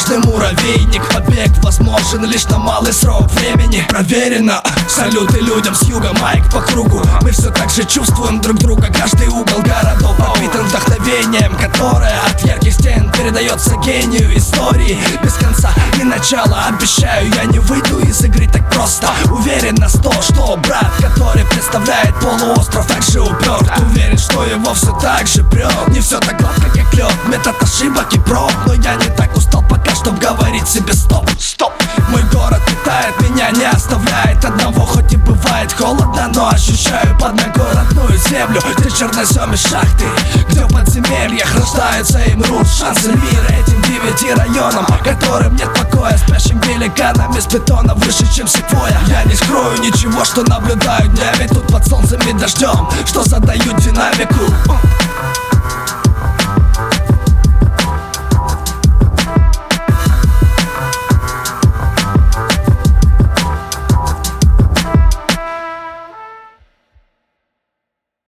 сложный муравейник. Побег возможен лишь на малый срок времени. Проверено, салюты людям с юга, майк по кругу. Мы все так же чувствуем друг друга. Каждый угол городов пропитан вдохновением, которое от ярких стен передается гению истории. Без конца и начала, обещаю, я не выйду из игры так просто. Уверен на 100, что брат, который представляет полуостров, так же уперт. Уверен, что его все так же прет. Не все так гладко, как лед, метод ошибок и проб. Но я не так устал пока, чтоб говорить себе стоп. Стоп! Мой город питает меня, не оставляет одного. Хоть и бывает холодно, но ощущаю под ногой родную землю. Где чернозем и шахты, где в подземельях рождаются и мрут шансы мира этим 9 районам, которым нет покоя. Спящим великанам из бетона выше, чем секвоя. Я не скрою ничего, что наблюдаю днями тут под солнцем и дождем, что задают динамику.